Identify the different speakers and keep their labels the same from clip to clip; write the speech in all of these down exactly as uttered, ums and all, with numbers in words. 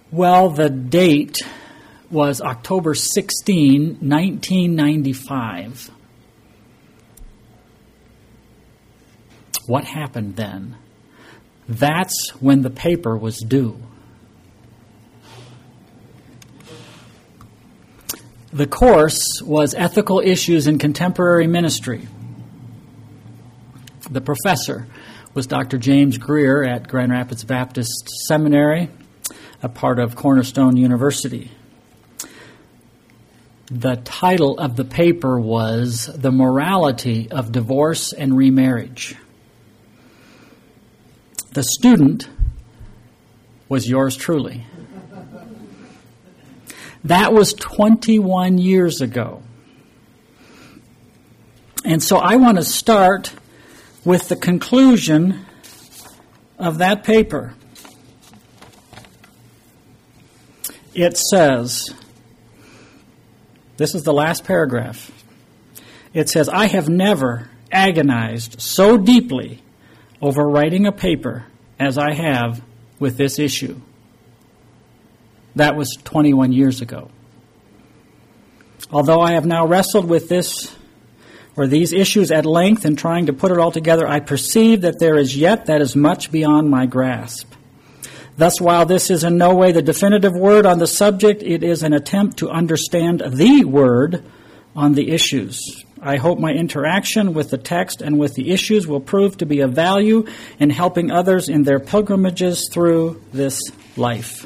Speaker 1: Well, the date was October sixteenth, nineteen ninety-five. What happened then? That's when the paper was due. The course was Ethical Issues in Contemporary Ministry. The professor was Doctor James Greer at Grand Rapids Baptist Seminary, a part of Cornerstone University. The title of the paper was The Morality of Divorce and Remarriage. The student was yours truly. That was twenty-one years ago. And so I want to start with the conclusion of that paper. It says, this is the last paragraph. It says, I have never agonized so deeply over writing a paper as I have with this issue. That was twenty-one years ago. Although I have now wrestled with this or these issues at length in trying to put it all together, I perceive that there is yet that is much beyond my grasp. Thus, while this is in no way the definitive word on the subject, it is an attempt to understand the word on the issues. I hope my interaction with the text and with the issues will prove to be of value in helping others in their pilgrimages through this life.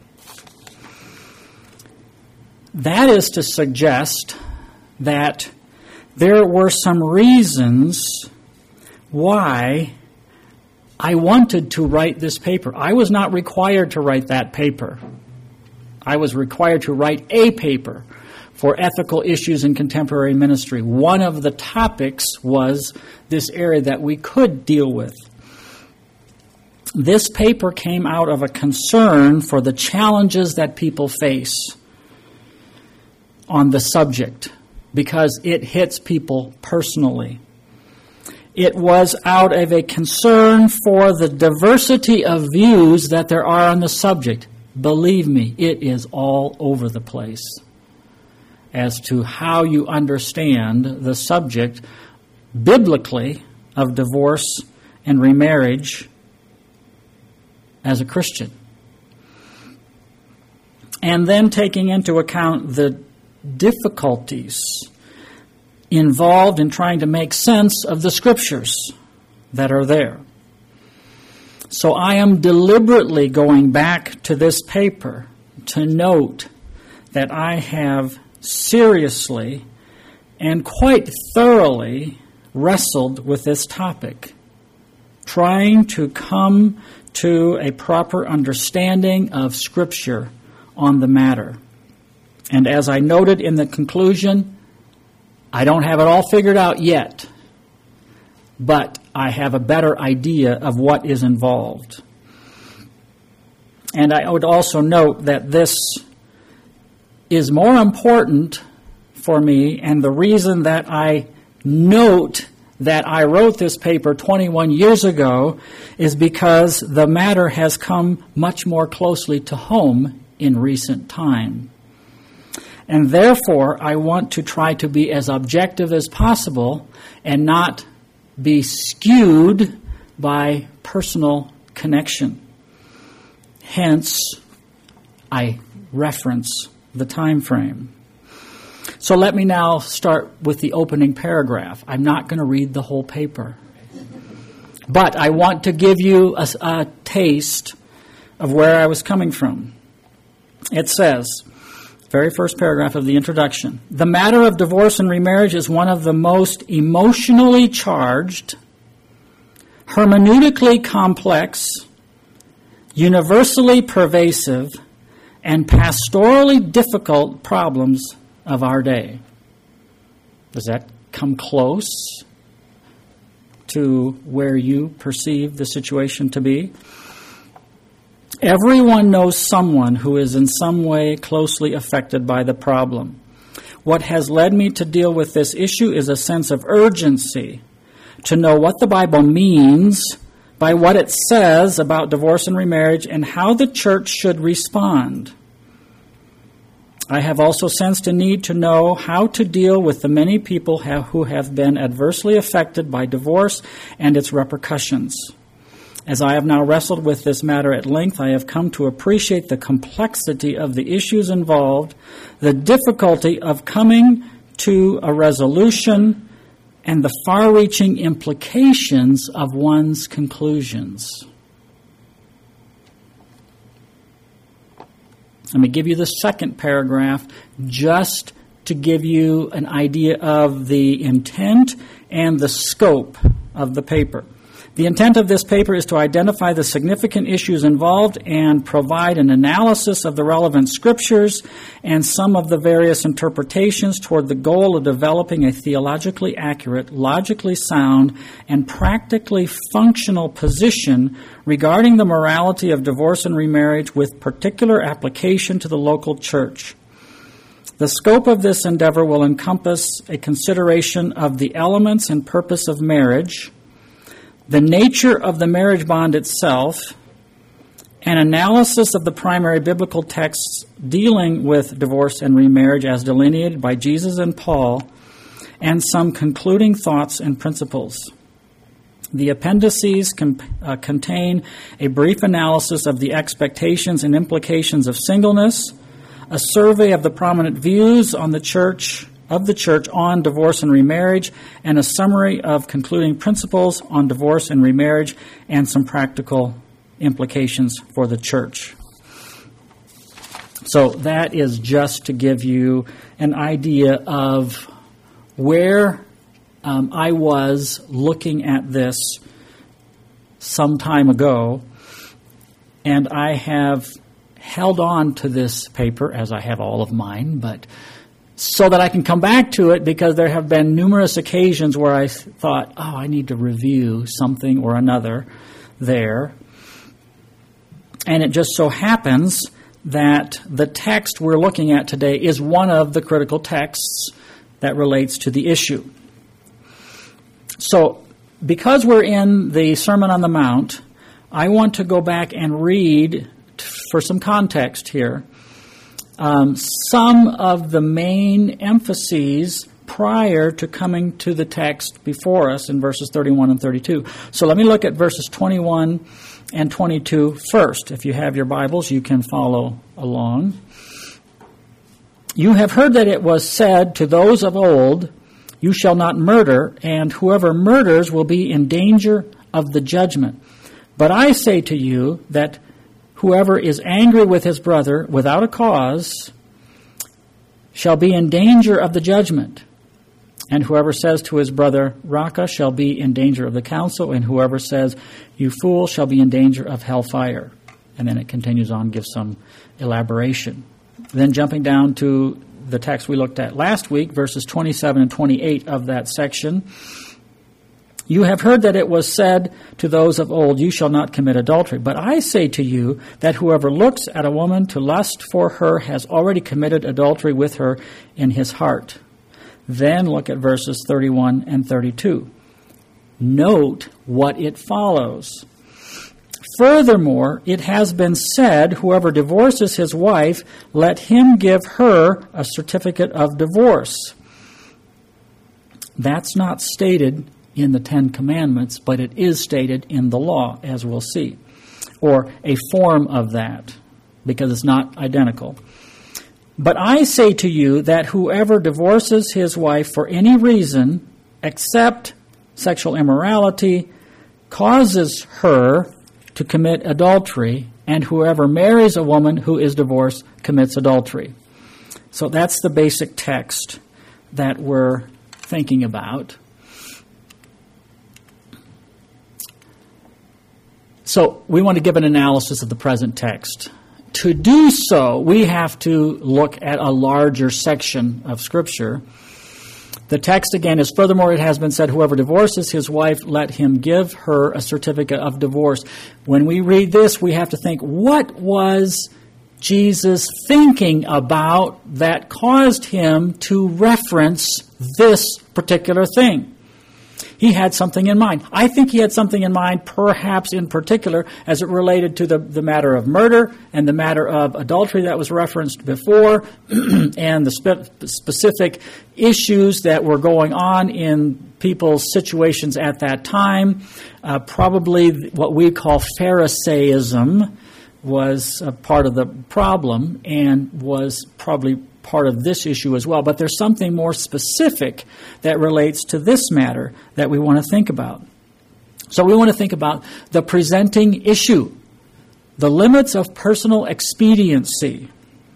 Speaker 1: That is to suggest that there were some reasons why I wanted to write this paper. I was not required to write that paper. I was required to write a paper for ethical issues in contemporary ministry. One of the topics was this area that we could deal with. This paper came out of a concern for the challenges that people face on the subject, because it hits people personally. It was out of a concern for the diversity of views that there are on the subject. Believe me, it is all over the place as to how you understand the subject biblically of divorce and remarriage as a Christian. And then taking into account the difficulties involved in trying to make sense of the scriptures that are there. So I am deliberately going back to this paper to note that I have seriously and quite thoroughly wrestled with this topic, trying to come to a proper understanding of Scripture on the matter. And as I noted in the conclusion, I don't have it all figured out yet, but I have a better idea of what is involved. And I would also note that this is more important for me, and the reason that I note that I wrote this paper twenty-one years ago is because the matter has come much more closely to home in recent time. And therefore, I want to try to be as objective as possible and not be skewed by personal connection. Hence, I reference the time frame. So let me now start with the opening paragraph. I'm not going to read the whole paper, but I want to give you a, a taste of where I was coming from. It says, very first paragraph of the introduction, the matter of divorce and remarriage is one of the most emotionally charged, hermeneutically complex, universally pervasive, and pastorally difficult problems of our day. Does that come close to where you perceive the situation to be? Everyone knows someone who is in some way closely affected by the problem. What has led me to deal with this issue is a sense of urgency to know what the Bible means by what it says about divorce and remarriage and how the church should respond. I have also sensed a need to know how to deal with the many people have, who have been adversely affected by divorce and its repercussions. As I have now wrestled with this matter at length, I have come to appreciate the complexity of the issues involved, the difficulty of coming to a resolution, and the far-reaching implications of one's conclusions. Let me give you the second paragraph just to give you an idea of the intent and the scope of the paper. The intent of this paper is to identify the significant issues involved and provide an analysis of the relevant scriptures and some of the various interpretations toward the goal of developing a theologically accurate, logically sound, and practically functional position regarding the morality of divorce and remarriage with particular application to the local church. The scope of this endeavor will encompass a consideration of the elements and purpose of marriage, the nature of the marriage bond itself, an analysis of the primary biblical texts dealing with divorce and remarriage as delineated by Jesus and Paul, and some concluding thoughts and principles. The appendices com- uh, contain a brief analysis of the expectations and implications of singleness, a survey of the prominent views on the church of the church on divorce and remarriage, and a summary of concluding principles on divorce and remarriage and some practical implications for the church. So that is just to give you an idea of where um, I was looking at this some time ago, and I have held on to this paper, as I have all of mine, but so that I can come back to it, because there have been numerous occasions where I thought, oh, I need to review something or another there. And it just so happens that the text we're looking at today is one of the critical texts that relates to the issue. So, because we're in the Sermon on the Mount, I want to go back and read, for some context here, Um, some of the main emphases prior to coming to the text before us in verses thirty-one and thirty-two. So let me look at verses twenty-one and twenty-two first. If you have your Bibles, you can follow along. You have heard that it was said to those of old, "You shall not murder, and whoever murders will be in danger of the judgment. But I say to you that whoever is angry with his brother without a cause shall be in danger of the judgment. And whoever says to his brother, Raca, shall be in danger of the council. And whoever says, you fool, shall be in danger of hellfire." And then it continues on, gives some elaboration. Then jumping down to the text we looked at last week, verses twenty-seven and twenty-eight of that section. You have heard that it was said to those of old, "You shall not commit adultery." But I say to you that whoever looks at a woman to lust for her has already committed adultery with her in his heart. Then look at verses thirty-one and thirty-two. Note what it follows. Furthermore, it has been said, whoever divorces his wife, let him give her a certificate of divorce. That's not stated in the Ten Commandments, but it is stated in the law, as we'll see, or a form of that, because it's not identical. But I say to you that whoever divorces his wife for any reason except sexual immorality causes her to commit adultery, and whoever marries a woman who is divorced commits adultery. So that's the basic text that we're thinking about. So we want to give an analysis of the present text. To do so, we have to look at a larger section of Scripture. The text again is, furthermore, it has been said, whoever divorces his wife, let him give her a certificate of divorce. When we read this, we have to think, what was Jesus thinking about that caused him to reference this particular thing? He had something in mind. I think he had something in mind, perhaps in particular, as it related to the, the matter of murder and the matter of adultery that was referenced before, and the spe- specific issues that were going on in people's situations at that time. Uh, probably what we call Pharisaism was a part of the problem and was probably part of this issue as well. But there's something more specific that relates to this matter that we want to think about. So we want to think about the presenting issue, the limits of personal expediency.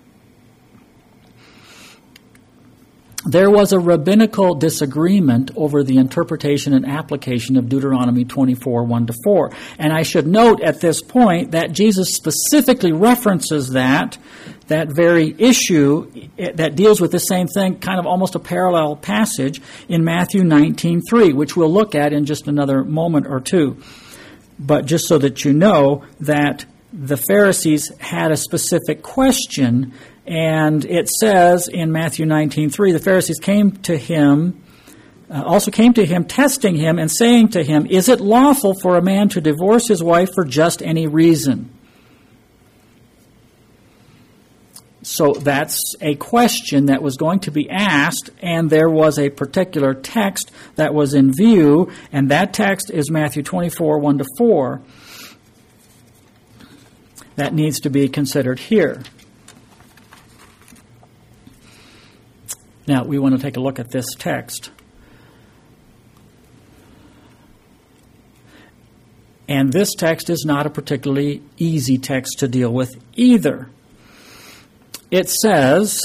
Speaker 1: There was a rabbinical disagreement over the interpretation and application of Deuteronomy twenty-four, one to four. And I should note at this point that Jesus specifically references that, that very issue that deals with the same thing, kind of almost a parallel passage in Matthew nineteen, three, which we'll look at in just another moment or two. But just so that you know that the Pharisees had a specific question. And it says in Matthew nineteen, three, the Pharisees came to him, uh, also came to him, testing him and saying to him, "Is it lawful for a man to divorce his wife for just any reason?" So that's a question that was going to be asked, and there was a particular text that was in view, and that text is Matthew twenty-four, one to four. That needs to be considered here. Now, we want to take a look at this text. And this text is not a particularly easy text to deal with either. It says,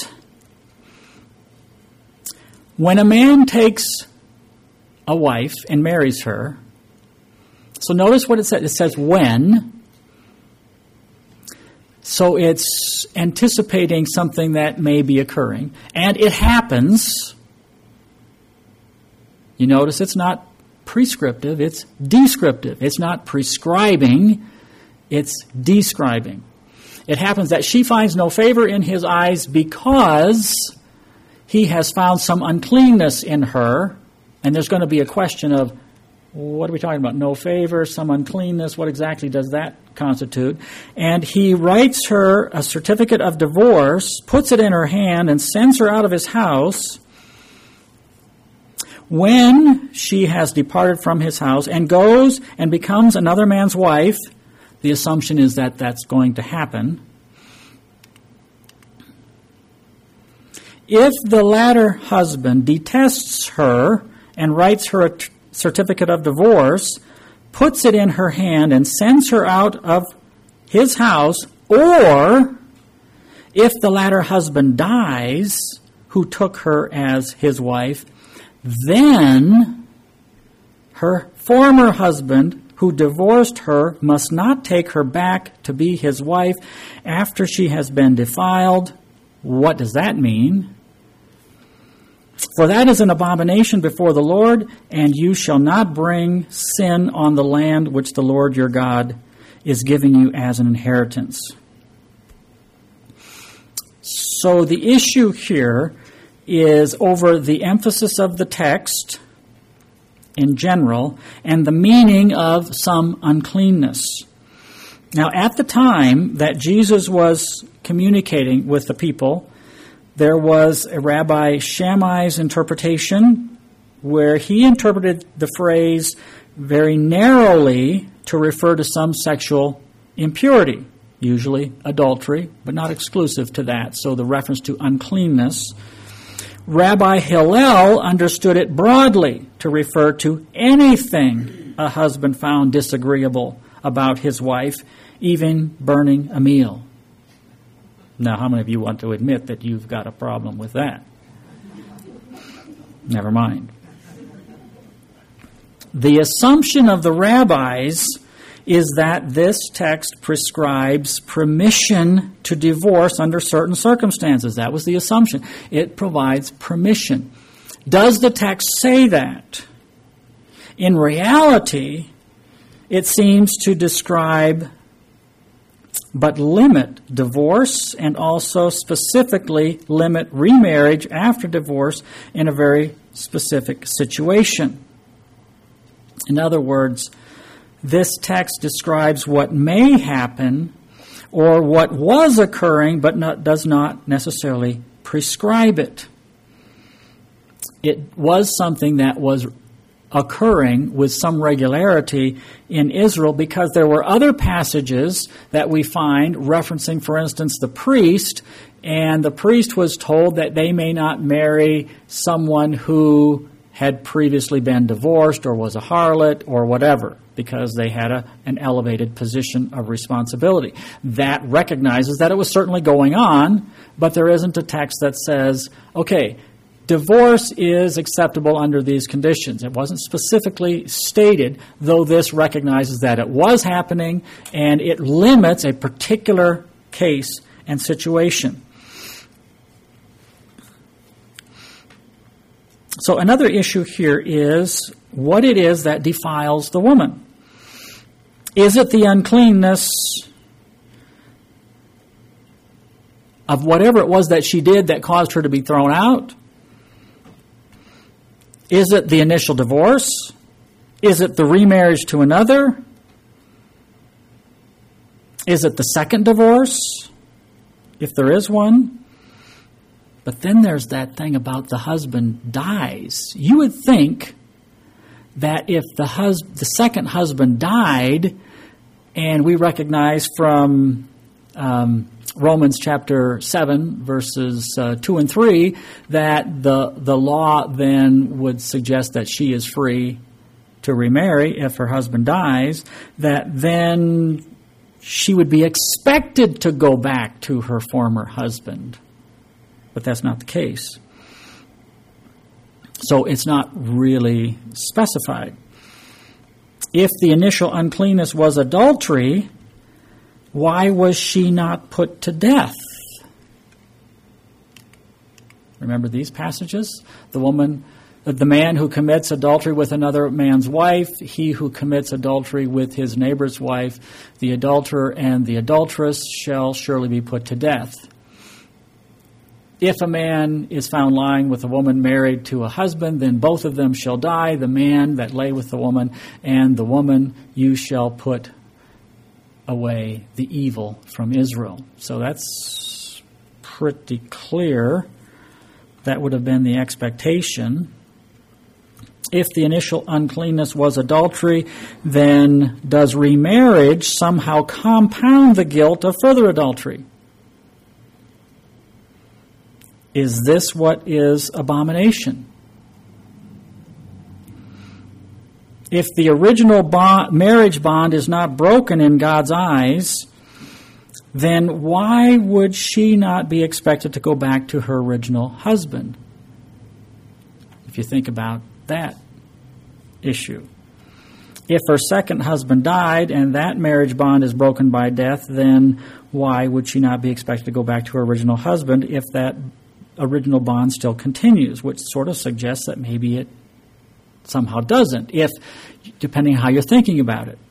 Speaker 1: when a man takes a wife and marries her, so notice what it says. It says when. So it's anticipating something that may be occurring. And it happens. You notice it's not prescriptive, it's descriptive. It's not prescribing, it's describing. It happens that she finds no favor in his eyes because he has found some uncleanness in her. And there's going to be a question of, what are we talking about? No favor, some uncleanness. What exactly does that constitute? And he writes her a certificate of divorce, puts it in her hand, and sends her out of his house. When she has departed from his house and goes and becomes another man's wife, the assumption is that that's going to happen. If the latter husband detests her and writes her a certificate of divorce, puts it in her hand, and sends her out of his house, or if the latter husband dies, who took her as his wife, then her former husband, who divorced her, must not take her back to be his wife after she has been defiled. What does that mean? For that is an abomination before the Lord, and you shall not bring sin on the land which the Lord your God is giving you as an inheritance. So the issue here is over the emphasis of the text in general and the meaning of some uncleanness. Now, at the time that Jesus was communicating with the people, there was a Rabbi Shammai's interpretation where he interpreted the phrase very narrowly to refer to some sexual impurity, usually adultery, but not exclusive to that. So the reference to uncleanness. Rabbi Hillel understood it broadly to refer to anything a husband found disagreeable about his wife, even burning a meal. Now, how many of you want to admit that you've got a problem with that? Never mind. The assumption of the rabbis is that this text prescribes permission to divorce under certain circumstances. That was the assumption. It provides permission. Does the text say that? In reality, it seems to describe but limit divorce and also specifically limit remarriage after divorce in a very specific situation. In other words, this text describes what may happen or what was occurring, but not, does not necessarily prescribe it. It was something that was occurring with some regularity in Israel because there were other passages that we find referencing, for instance, the priest, and the priest was told that they may not marry someone who had previously been divorced or was a harlot or whatever, because they had a, an elevated position of responsibility. That recognizes that it was certainly going on, but there isn't a text that says, okay, divorce is acceptable under these conditions. It wasn't specifically stated, though this recognizes that it was happening, and it limits a particular case and situation. So another issue here is what it is that defiles the woman. Is it the uncleanness of whatever it was that she did that caused her to be thrown out? Is it the initial divorce? Is it the remarriage to another? Is it the second divorce, if there is one? But then there's that thing about the husband dies. You would think that if the hus- the second husband died, and we recognize from um, Romans chapter seven, verses uh, two and three, that the the law then would suggest that she is free to remarry if her husband dies, that then she would be expected to go back to her former husband. But that's not the case. So it's not really specified. If the initial uncleanness was adultery, why was she not put to death? Remember these passages? The woman, the man who commits adultery with another man's wife, he who commits adultery with his neighbor's wife, the adulterer and the adulteress shall surely be put to death. If a man is found lying with a woman married to a husband, then both of them shall die, the man that lay with the woman and the woman. You shall put away the evil from Israel. So that's pretty clear. That would have been the expectation. If the initial uncleanness was adultery, then does remarriage somehow compound the guilt of further adultery? Is this what is abomination? If the original bond, marriage bond is not broken in God's eyes, then why would she not be expected to go back to her original husband? If you think about that issue. If her second husband died and that marriage bond is broken by death, then why would she not be expected to go back to her original husband if that original bond still continues, which sort of suggests that maybe it somehow doesn't, if depending on how you're thinking about it.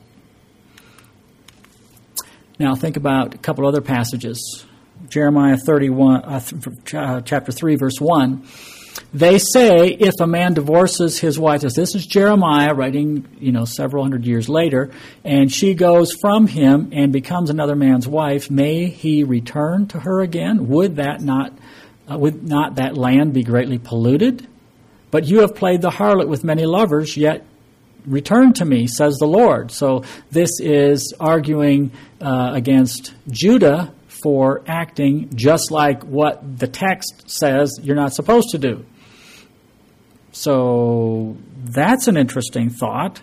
Speaker 1: Now think about a couple other passages. Jeremiah thirty-one, uh, th- chapter three, verse one. They say, if a man divorces his wife, this is Jeremiah writing, you know, several hundred years later, and she goes from him and becomes another man's wife, may he return to her again? Would that not Uh, would not that land be greatly polluted? But you have played the harlot with many lovers, yet return to me, says the Lord. So this is arguing uh, against Judah for acting just like what the text says you're not supposed to do. So that's an interesting thought.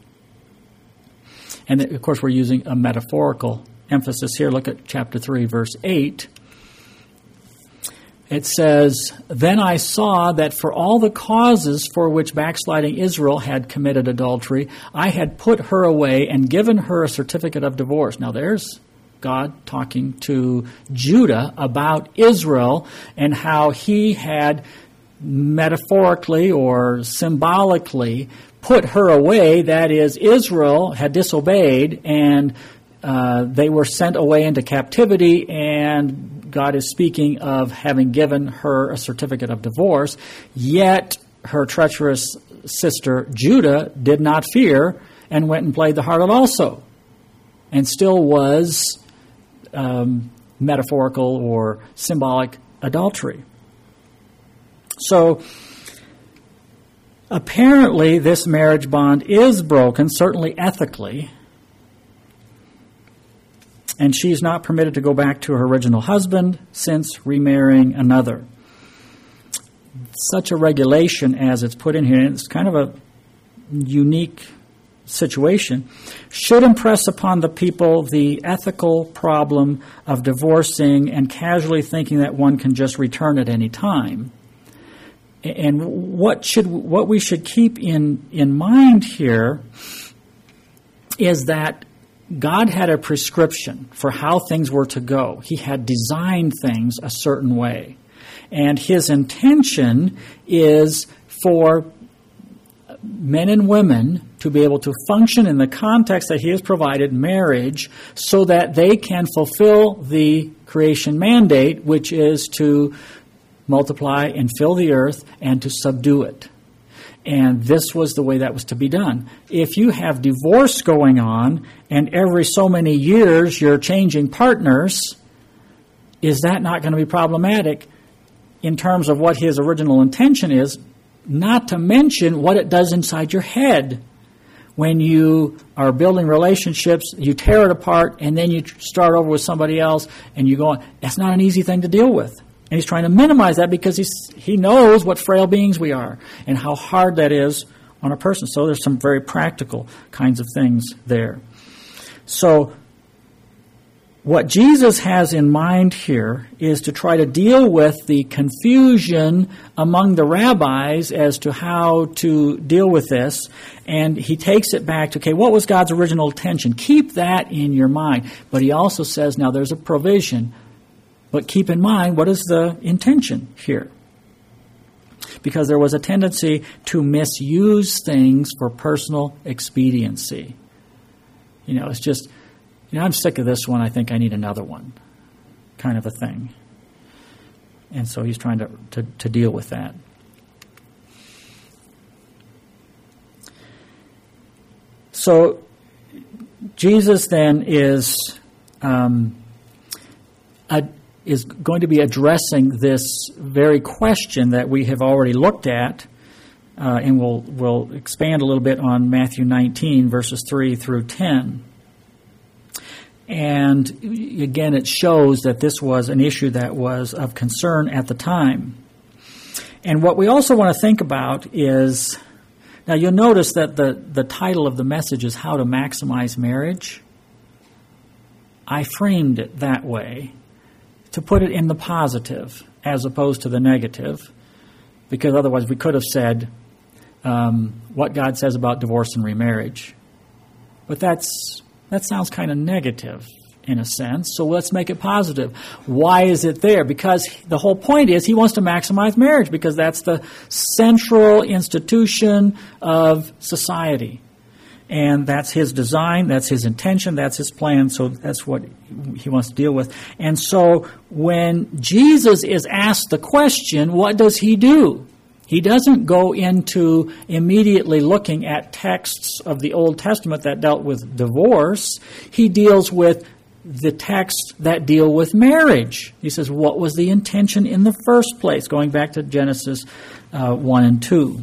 Speaker 1: And of course we're using a metaphorical emphasis here. Look at chapter three, verse eight. It says, then I saw that for all the causes for which backsliding Israel had committed adultery, I had put her away and given her a certificate of divorce. Now there's God talking to Judah about Israel and how he had metaphorically or symbolically put her away. That is, Israel had disobeyed and uh, they were sent away into captivity, and God is speaking of having given her a certificate of divorce, yet her treacherous sister, Judah, did not fear and went and played the harlot also, and still was um, metaphorical or symbolic adultery. So, apparently this marriage bond is broken, certainly ethically, and she's not permitted to go back to her original husband since remarrying another. Such a regulation as it's put in here, and it's kind of a unique situation, should impress upon the people the ethical problem of divorcing and casually thinking that one can just return at any time. And what should what we should keep in, in mind here is that God had a prescription for how things were to go. He had designed things a certain way. And his intention is for men and women to be able to function in the context that he has provided, marriage, so that they can fulfill the creation mandate, which is to multiply and fill the earth and to subdue it. And this was the way that was to be done. If you have divorce going on and every so many years you're changing partners, is that not going to be problematic in terms of what his original intention is, not to mention what it does inside your head? When you are building relationships, you tear it apart and then you start over with somebody else and you go on. That's not an easy thing to deal with. And he's trying to minimize that because he's, he knows what frail beings we are and how hard that is on a person. So there's some very practical kinds of things there. So what Jesus has in mind here is to try to deal with the confusion among the rabbis as to how to deal with this. And he takes it back to, okay, what was God's original intention? Keep that in your mind. But he also says, now there's a provision. But keep in mind, what is the intention here? Because there was a tendency to misuse things for personal expediency. You know, it's just, you know, I'm sick of this one, I think I need another one, kind of a thing. And so he's trying to, to, to deal with that. So Jesus then is um, a is going to be addressing this very question that we have already looked at, uh, and we'll, we'll expand a little bit on Matthew nineteen, verses three through ten. And again, it shows that this was an issue that was of concern at the time. And what we also want to think about is, now you'll notice that the, the title of the message is How to Maximize Marriage. I framed it that way, to put it in the positive as opposed to the negative, because otherwise we could have said um, what God says about divorce and remarriage. But that's that sounds kind of negative in a sense, so let's make it positive. Why is it there? Because the whole point is he wants to maximize marriage, because that's the central institution of society. And that's his design, that's his intention, that's his plan, so that's what he wants to deal with. And so when Jesus is asked the question, what does he do? He doesn't go into immediately looking at texts of the Old Testament that dealt with divorce. He deals with the texts that deal with marriage. He says, what was the intention in the first place? Going back to Genesis uh, one and two.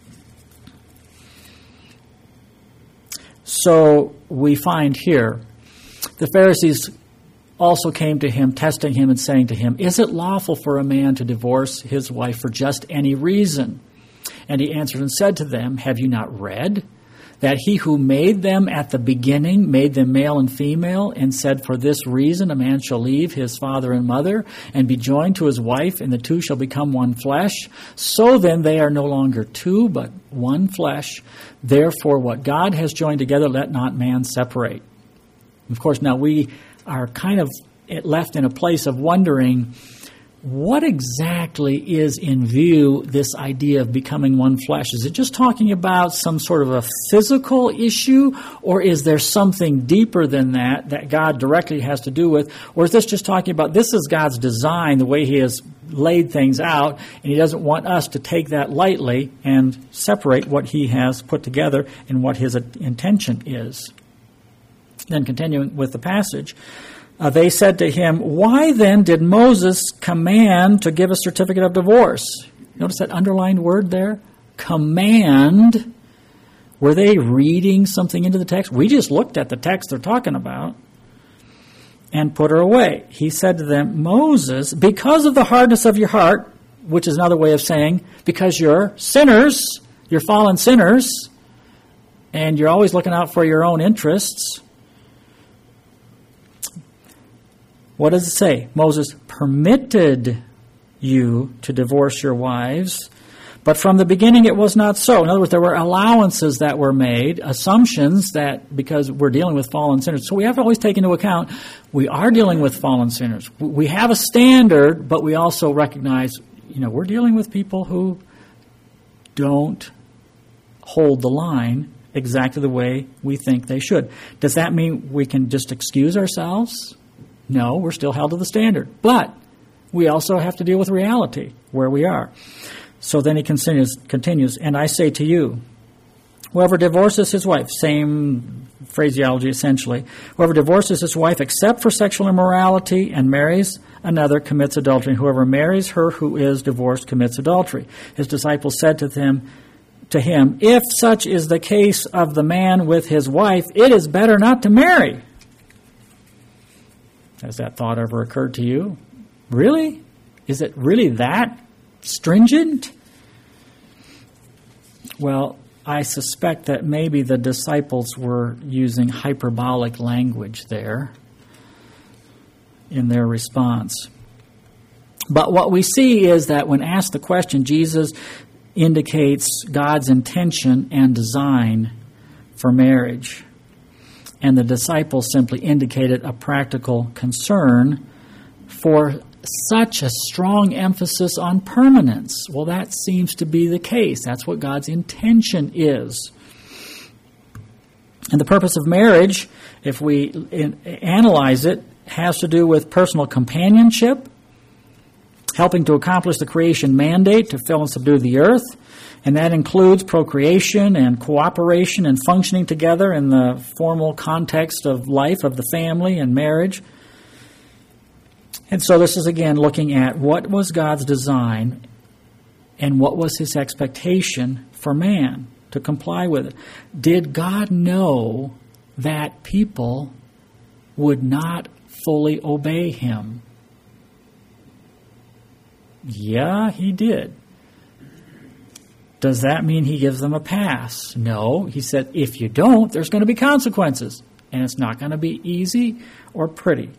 Speaker 1: So we find here, the Pharisees also came to him, testing him and saying to him, is it lawful for a man to divorce his wife for just any reason? And he answered and said to them, have you not read that he who made them at the beginning made them male and female, and said, for this reason a man shall leave his father and mother and be joined to his wife, and the two shall become one flesh? So then they are no longer two, but one flesh. Therefore what God has joined together, let not man separate. Of course, now we are kind of left in a place of wondering, what exactly is in view this idea of becoming one flesh? Is it just talking about some sort of a physical issue, or is there something deeper than that that God directly has to do with? Or is this just talking about this is God's design, the way he has laid things out, and he doesn't want us to take that lightly and separate what he has put together and what his intention is. Then continuing with the passage, uh, they said to him, "Why then did Moses command to give a certificate of divorce?" Notice that underlined word there? Command. Were they reading something into the text? We just looked at the text they're talking about. And put her away. He said to them, "Moses, because of the hardness of your heart," which is another way of saying, because you're sinners, you're fallen sinners, and you're always looking out for your own interests. What does it say? Moses permitted you to divorce your wives, but from the beginning it was not so. In other words, there were allowances that were made, assumptions that because we're dealing with fallen sinners. So we have to always take into account we are dealing with fallen sinners. We have a standard, but we also recognize, you know, we're dealing with people who don't hold the line exactly the way we think they should. Does that mean we can just excuse ourselves? No, we're still held to the standard. But we also have to deal with reality where we are. So then he continues, continues, "And I say to you, whoever divorces his wife," same phraseology essentially, "whoever divorces his wife except for sexual immorality and marries another commits adultery, and whoever marries her who is divorced commits adultery." His disciples said to them, to him, "If such is the case of the man with his wife, it is better not to marry." Has that thought ever occurred to you? Really? Is it really that stringent? Well, I suspect that maybe the disciples were using hyperbolic language there in their response. But what we see is that when asked the question, Jesus indicates God's intention and design for marriage. And the disciples simply indicated a practical concern for such a strong emphasis on permanence. Well, that seems to be the case. That's what God's intention is. And the purpose of marriage, if we in, analyze it, has to do with personal companionship, helping to accomplish the creation mandate to fill and subdue the earth. And that includes procreation and cooperation and functioning together in the formal context of life, of the family and marriage. And so this is, again, looking at what was God's design and what was his expectation for man to comply with it. Did God know that people would not fully obey him? Yeah, he did. Does that mean he gives them a pass? No. He said, if you don't, there's going to be consequences. And it's not going to be easy or pretty.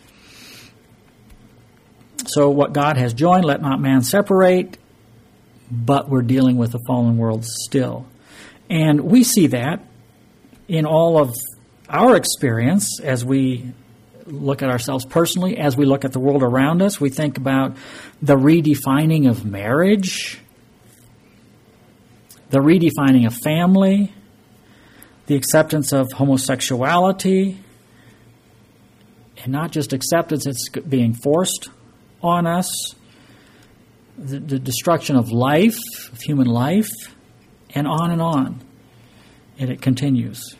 Speaker 1: So what God has joined, let not man separate, but we're dealing with a fallen world still. And we see that in all of our experience as we look at ourselves personally, as we look at the world around us. We think about the redefining of marriage, the redefining of family, the acceptance of homosexuality, and not just acceptance, it's being forced on us, the, the destruction of life, of human life, and on and on. And it continues.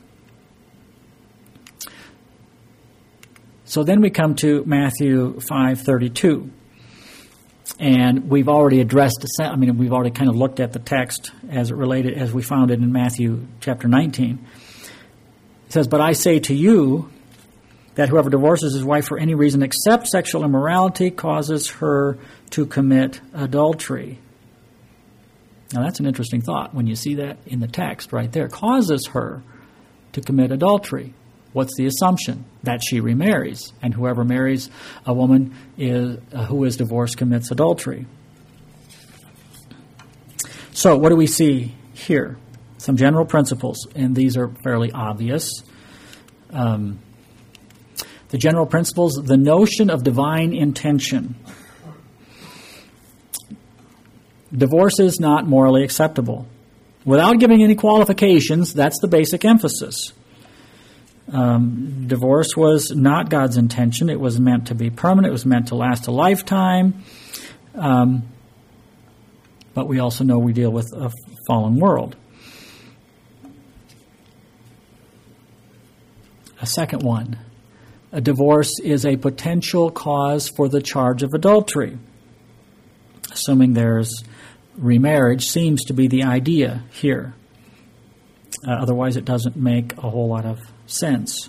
Speaker 1: So then we come to Matthew five thirty-two. And we've already addressed, I mean, we've already kind of looked at the text as it related, as we found it in Matthew chapter nineteen. It says, "But I say to you that whoever divorces his wife for any reason except sexual immorality causes her to commit adultery." Now that's an interesting thought when you see that in the text right there. Causes her to commit adultery. What's the assumption? That she remarries. And whoever marries a woman is, uh, who is divorced commits adultery. So what do we see here? Some general principles, and these are fairly obvious. Um, the general principles, the notion of divine intention. Divorce is not morally acceptable. Without giving any qualifications, that's the basic emphasis. Um, divorce was not God's intention. It was meant to be permanent. It was meant to last a lifetime. Um, but we also know we deal with a fallen world. A second one, a divorce is a potential cause for the charge of adultery. Assuming there's remarriage seems to be the idea here. Uh, otherwise, it doesn't make a whole lot of sense.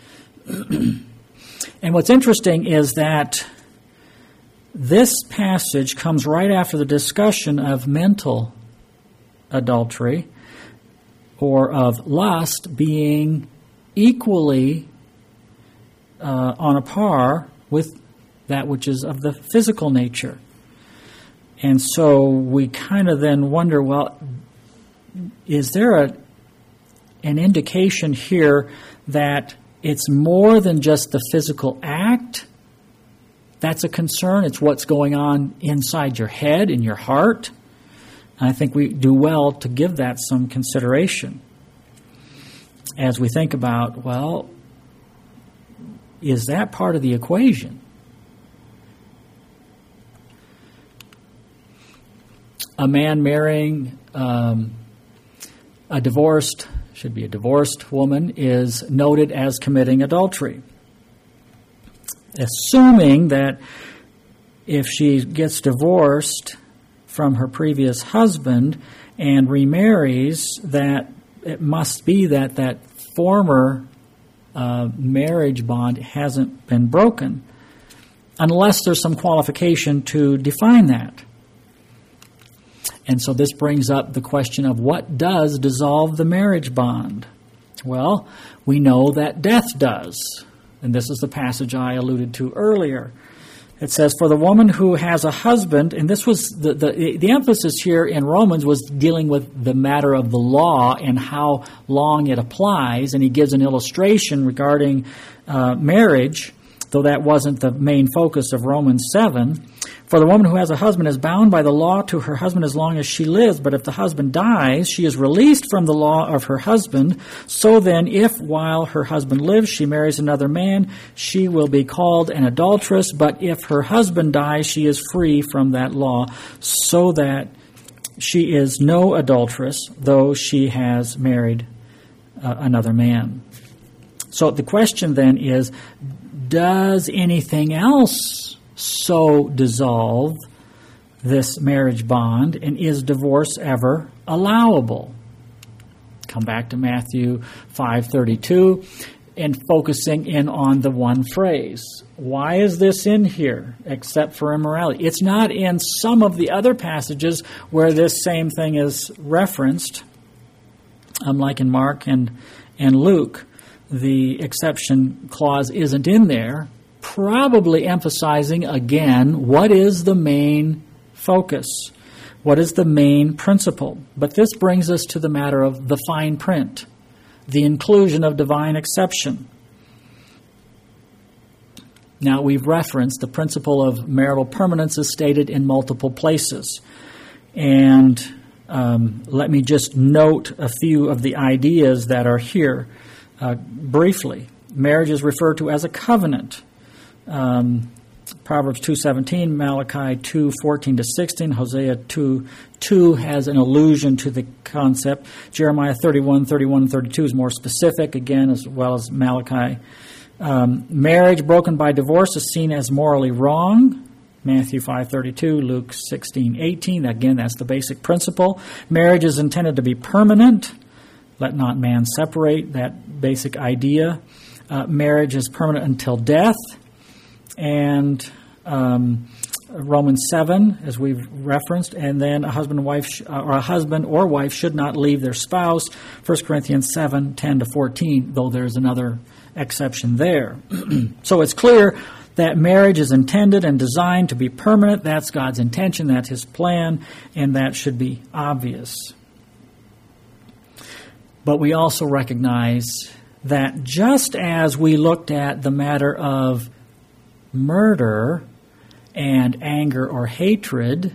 Speaker 1: And what's interesting is that this passage comes right after the discussion of mental adultery or of lust being equally uh, on a par with that which is of the physical nature. And so we kind of then wonder, well, is there a an indication here that it's more than just the physical act? That's a concern. It's what's going on inside your head, in your heart. And I think we do well to give that some consideration as we think about, well, is that part of the equation? A man marrying um, a divorced, should be a divorced woman, is noted as committing adultery. Assuming that if she gets divorced from her previous husband and remarries, that it must be that that former uh, marriage bond hasn't been broken, unless there's some qualification to define that. And so this brings up the question of what does dissolve the marriage bond? Well, we know that death does. And this is the passage I alluded to earlier. It says, for the woman who has a husband, and this was the, the, the emphasis here in Romans was dealing with the matter of the law and how long it applies. And he gives an illustration regarding uh, marriage, though that wasn't the main focus of Romans seven. For the woman who has a husband is bound by the law to her husband as long as she lives. But if the husband dies, she is released from the law of her husband. So then, if while her husband lives she marries another man, she will be called an adulteress. But if her husband dies, she is free from that law, so that she is no adulteress, though she has married uh, another man. So the question then is, does anything else so dissolve this marriage bond, and is divorce ever allowable? Come back to Matthew five thirty-two and focusing in on the one phrase. Why is this in here except for immorality? It's not in some of the other passages where this same thing is referenced, unlike in Mark and, and Luke. The exception clause isn't in there, probably emphasizing, again, what is the main focus? What is the main principle? But this brings us to the matter of the fine print, the inclusion of divine exception. Now, we've referenced the principle of marital permanence is stated in multiple places. And um, let me just note a few of the ideas that are here uh, briefly. Marriage is referred to as a covenant. Um, Proverbs two seventeen, Malachi two fourteen to sixteen, Hosea two two has an allusion to the concept. Jeremiah thirty-one, thirty-one, and thirty-two is more specific, again, as well as Malachi. Um, marriage broken by divorce is seen as morally wrong. Matthew five thirty-two, Luke sixteen eighteen. Again, that's the basic principle. Marriage is intended to be permanent. Let not man separate, that basic idea. Uh, marriage is permanent until death. And um, Romans seven, as we've referenced, and then a husband and wife sh- or a husband or wife should not leave their spouse. First Corinthians seven, ten to fourteen, though there's another exception there. So it's clear that marriage is intended and designed to be permanent. That's God's intention, that's His plan, and that should be obvious. But we also recognize that just as we looked at the matter of murder and anger or hatred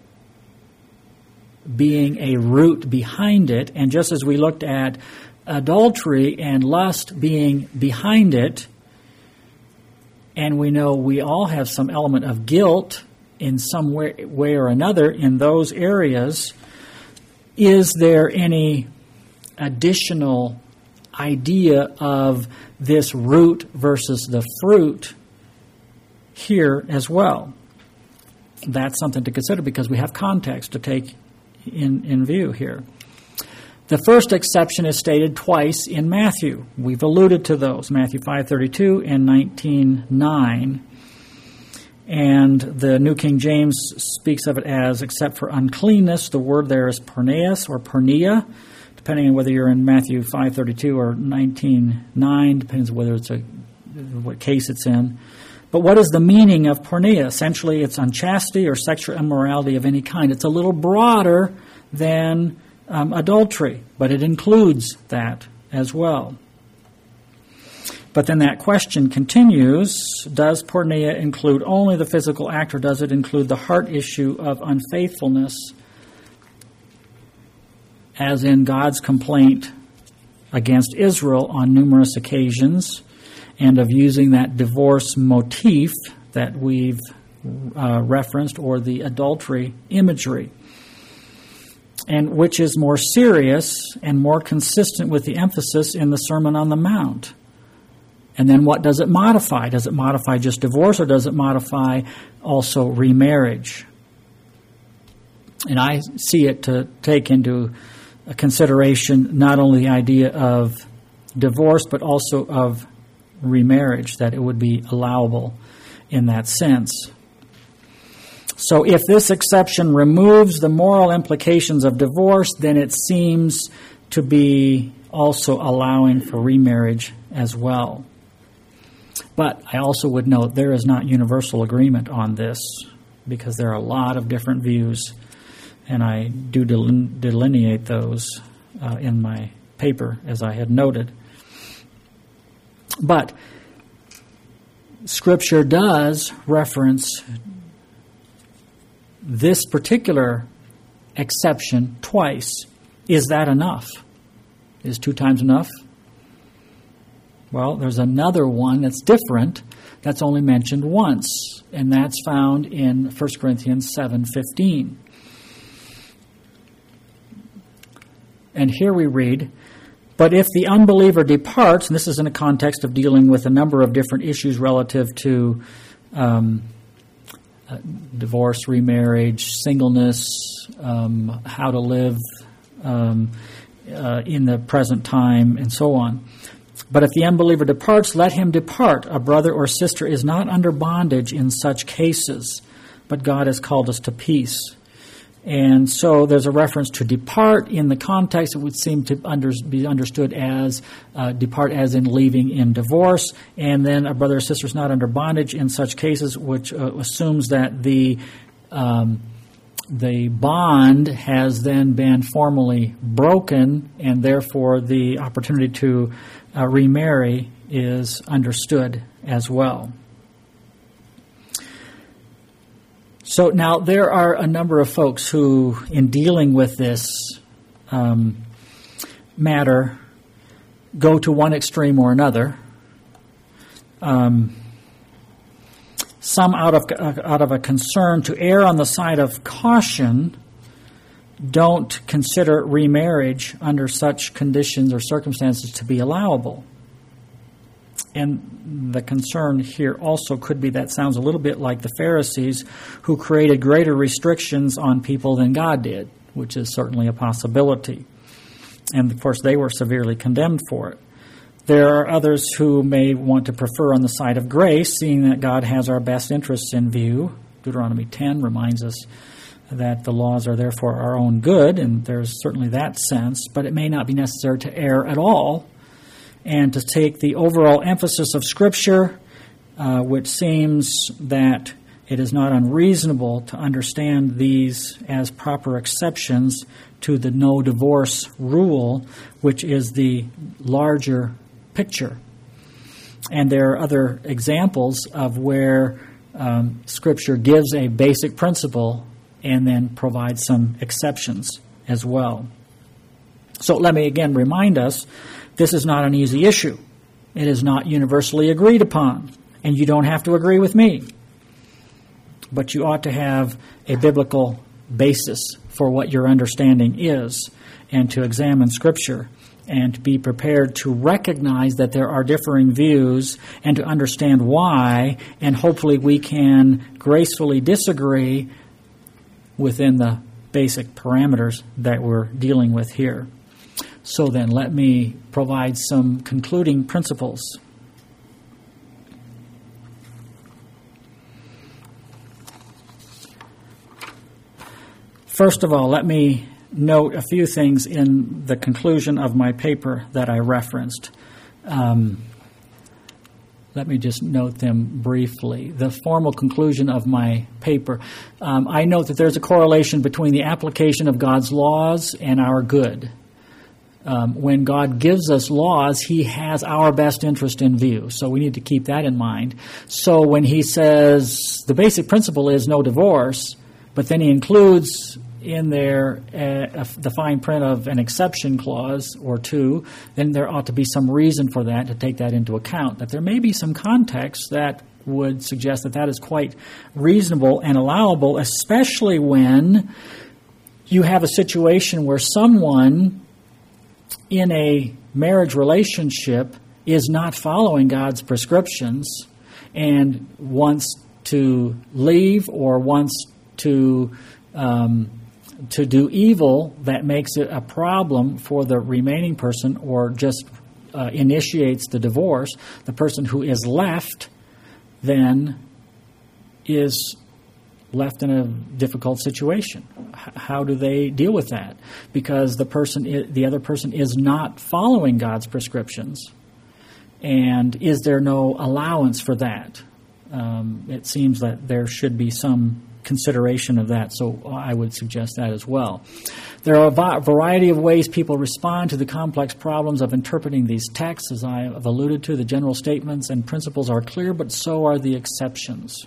Speaker 1: being a root behind it, and just as we looked at adultery and lust being behind it, and we know we all have some element of guilt in some way, way or another in those areas, is there any additional idea of this root versus the fruit here as well? That's something to consider because we have context to take in, in view here. The first exception is stated twice in Matthew. We've alluded to those, Matthew five thirty-two and nineteen nine. And the New King James speaks of it as, except for uncleanness, the word there is porneus or pornea, depending on whether you're in Matthew five thirty-two or nineteen nine, depends on whether it's a what case it's in. But what is the meaning of porneia? Essentially, it's unchastity or sexual immorality of any kind. It's a little broader than um, adultery, but it includes that as well. But then that question continues, does porneia include only the physical act, or does it include the heart issue of unfaithfulness, as in God's complaint against Israel on numerous occasions, and of using that divorce motif that we've uh, referenced, or the adultery imagery, and which is more serious and more consistent with the emphasis in the Sermon on the Mount. And then what does it modify? Does it modify just divorce, or does it modify also remarriage? And I see it to take into consideration not only the idea of divorce, but also of remarriage, that it would be allowable in that sense. So if this exception removes the moral implications of divorce, then it seems to be also allowing for remarriage as well. But I also would note there is not universal agreement on this, because there are a lot of different views, and I do delineate those uh, in my paper, as I had noted. But Scripture does reference this particular exception twice. Is that enough? Is two times enough? Well, there's another one that's different that's only mentioned once, and that's found in First Corinthians seven fifteen. And here we read, but if the unbeliever departs, and this is in a context of dealing with a number of different issues relative to um, uh, divorce, remarriage, singleness, um, how to live um, uh, in the present time, and so on. But if the unbeliever departs, let him depart. A brother or sister is not under bondage in such cases, but God has called us to peace. And so there's a reference to depart. In the context, it would seem to under, be understood as uh, depart as in leaving in divorce. And then a brother or sister is not under bondage in such cases, which uh, assumes that the um, the bond has then been formally broken, and therefore the opportunity to uh, remarry is understood as well. So now there are a number of folks who, in dealing with this um, matter, go to one extreme or another. Um, some, out of uh, out of a concern to err on the side of caution, don't consider remarriage under such conditions or circumstances to be allowable. And the concern here also could be that sounds a little bit like the Pharisees, who created greater restrictions on people than God did, which is certainly a possibility. And, of course, they were severely condemned for it. There are others who may want to prefer on the side of grace, seeing that God has our best interests in view. Deuteronomy ten reminds us that the laws are there for our own good, and there's certainly that sense, but it may not be necessary to err at all, and to take the overall emphasis of Scripture, uh, which seems that it is not unreasonable to understand these as proper exceptions to the no divorce rule, which is the larger picture. And there are other examples of where um, Scripture gives a basic principle and then provides some exceptions as well. So let me again remind us, this is not an easy issue. It is not universally agreed upon, and you don't have to agree with me. but you ought to have a biblical basis for what your understanding is, and to examine Scripture, and to be prepared to recognize that there are differing views, and to understand why, and hopefully we can gracefully disagree within the basic parameters that we're dealing with here. So then, let me provide some concluding principles. First of all, let me note a few things in the conclusion of my paper that I referenced. Um, let me just note them briefly. The formal conclusion of my paper, um, I note that there's a correlation between the application of God's laws and our good. Um, when God gives us laws, He has our best interest in view. So we need to keep that in mind. So when He says the basic principle is no divorce, but then He includes in there uh, the fine print of an exception clause or two, then there ought to be some reason for that, to take that into account. That there may be some context that would suggest that that is quite reasonable and allowable, especially when you have a situation where someone in a marriage relationship is not following God's prescriptions and wants to leave or wants to um, to do evil that makes it a problem for the remaining person, or just uh, initiates the divorce. The person who is left then is left in a difficult situation. H- how do they deal with that? Because the person, I- the other person is not following God's prescriptions. And is there no allowance for that? Um, it seems that there should be some consideration of that, so I would suggest that as well. There are a va- variety of ways people respond to the complex problems of interpreting these texts. As I have alluded to, the general statements and principles are clear, but so are the exceptions.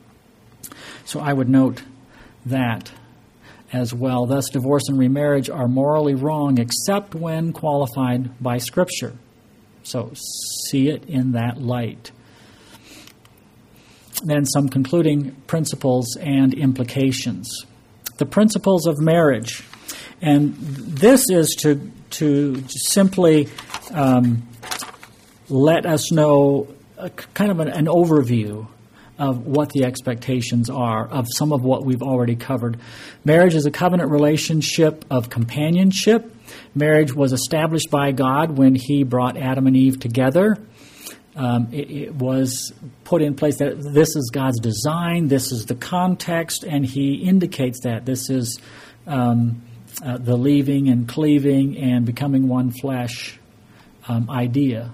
Speaker 1: So I would note that as well. Thus, divorce and remarriage are morally wrong except when qualified by Scripture. So see it in that light. Then some concluding principles and implications. The principles of marriage. And this is to, to simply um, let us know a, kind of an, an overview of what the expectations are of some of what we've already covered. Marriage is a covenant relationship of companionship. Marriage was established by God when He brought Adam and Eve together. Um, it, it was put in place that this is God's design, this is the context, and He indicates that this is um, uh, the leaving and cleaving and becoming one flesh um, idea.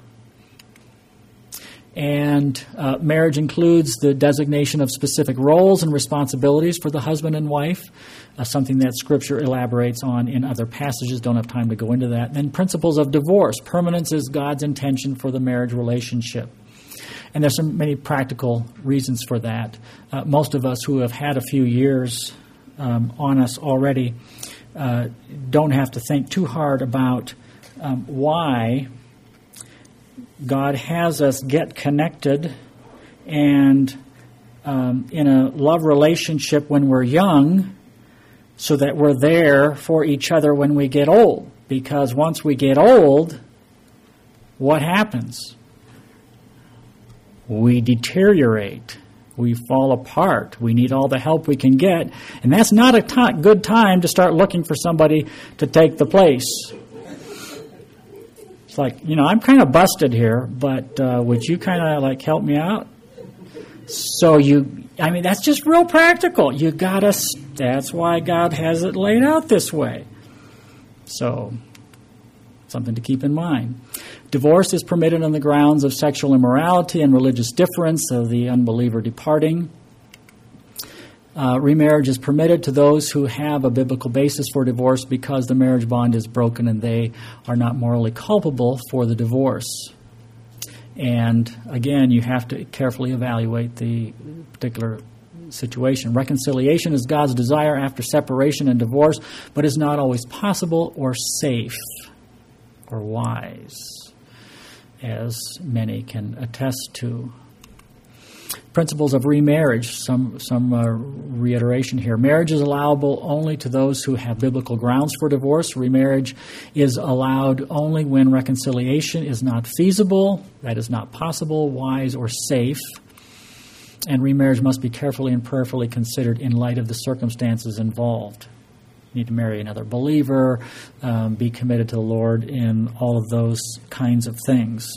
Speaker 1: And uh, marriage includes the designation of specific roles and responsibilities for the husband and wife, uh, something that Scripture elaborates on in other passages. Don't have time to go into that. And then principles of divorce. Permanence is God's intention for the marriage relationship. And there's some many practical reasons for that. Uh, most of us who have had a few years um, on us already uh, don't have to think too hard about um, why God has us get connected and um, in a love relationship when we're young, so that we're there for each other when we get old. Because once we get old, what happens? We deteriorate. We fall apart. We need all the help we can get. And that's not a t- good time to start looking for somebody to take the place. It's like, you know, I'm kind of busted here, but uh, would you kind of like help me out? So you, I mean, that's just real practical. You gotta, that's why God has it laid out this way. So, something to keep in mind. Divorce is permitted on the grounds of sexual immorality and religious difference of the unbeliever departing. Uh, remarriage is permitted to those who have a biblical basis for divorce because the marriage bond is broken and they are not morally culpable for the divorce. And again, you have to carefully evaluate the particular situation. Reconciliation is God's desire after separation and divorce, but is not always possible or safe or wise, as many can attest to. Principles of remarriage, some some uh, reiteration here. Marriage is allowable only to those who have biblical grounds for divorce. Remarriage is allowed only when reconciliation is not feasible, that is not possible, wise, or safe. And remarriage must be carefully and prayerfully considered in light of the circumstances involved. You need to marry another believer, um, be committed to the Lord in all of those kinds of things.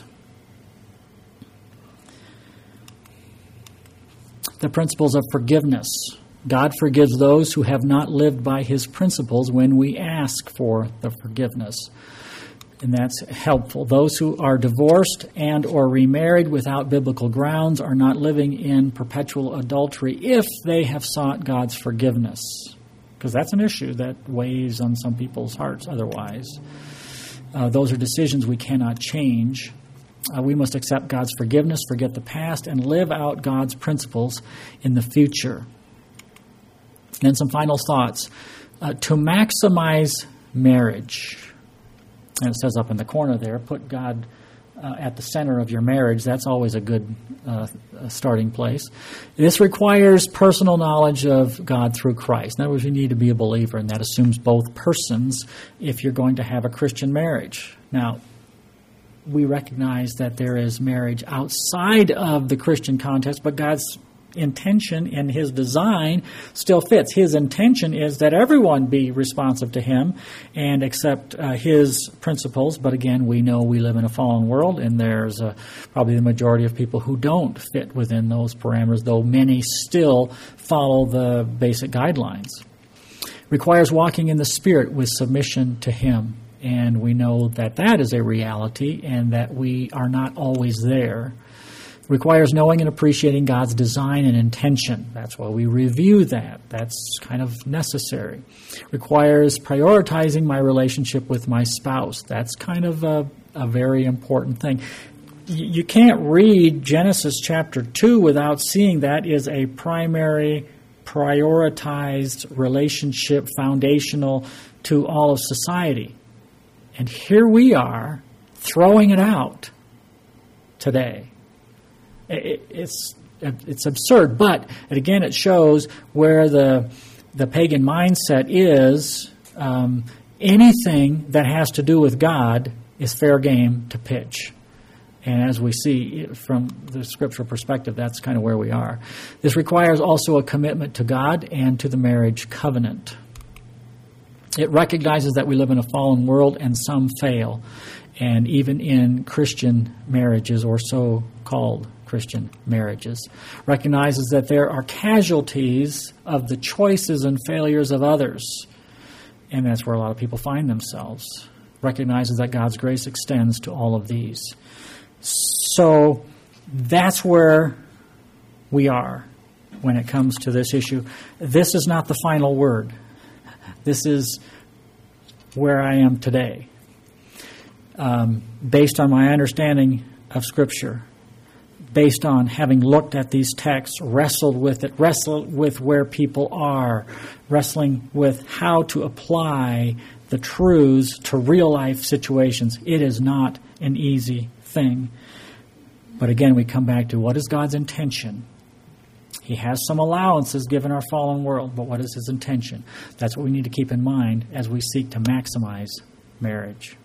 Speaker 1: The principles of forgiveness. God forgives those who have not lived by his principles when we ask for the forgiveness. And that's helpful. Those who are divorced and or remarried without biblical grounds are not living in perpetual adultery if they have sought God's forgiveness. Because that's an issue that weighs on some people's hearts otherwise. Uh, those are decisions we cannot change. Uh, we must accept God's forgiveness, forget the past, and live out God's principles in the future. And then some final thoughts. Uh, to maximize marriage, and it says up in the corner there, put God uh, at the center of your marriage. That's always a good uh, starting place. This requires personal knowledge of God through Christ. In other words, you need to be a believer, and that assumes both persons if you're going to have a Christian marriage. Now, we recognize that there is marriage outside of the Christian context, but God's intention in his design still fits. His intention is that everyone be responsive to him and accept uh, his principles. But again, we know we live in a fallen world, and there's uh, probably the majority of people who don't fit within those parameters, though many still follow the basic guidelines. Requires walking in the Spirit with submission to him. And we know that that is a reality and that we are not always there. Requires knowing and appreciating God's design and intention. That's why we review that. That's kind of necessary. Requires prioritizing my relationship with my spouse. That's kind of a, a very important thing. You can't read Genesis chapter two without seeing that is a primary, prioritized relationship, foundational to all of society. And here we are throwing it out today. It, it's it's absurd, but again, it shows where the the pagan mindset is. Um, anything that has to do with God is fair game to pitch. And as we see from the scriptural perspective, that's kind of where we are. This requires also a commitment to God and to the marriage covenant. It recognizes that we live in a fallen world and some fail, and even in Christian marriages or so-called Christian marriages. Recognizes that there are casualties of the choices and failures of others, and that's where a lot of people find themselves. Recognizes that God's grace extends to all of these. So that's where we are when it comes to this issue. This is not the final word. This is where I am today, um, based on my understanding of Scripture, based on having looked at these texts, wrestled with it, wrestled with where people are, wrestling with how to apply the truths to real-life situations. It is not an easy thing. But again, we come back to what is God's intention? He has some allowances given our fallen world, but what is his intention? That's what we need to keep in mind as we seek to maximize marriage.